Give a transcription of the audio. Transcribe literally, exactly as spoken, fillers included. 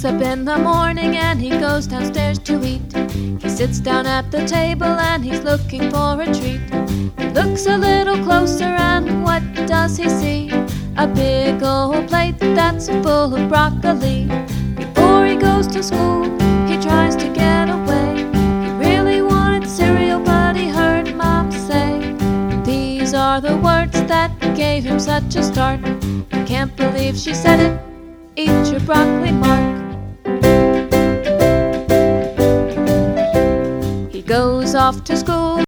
wakes up in the morning and he goes downstairs to eat. He sits down at the table and he's looking for a treat. He looks a little closer and what does he see? A big old plate that's full of broccoli. Before he goes to school, he tries to get away. He really wanted cereal, but he heard Mom say, these are the words that gave him such a start. I can't believe she said it. Eat your broccoli, Mark. He goes off to school.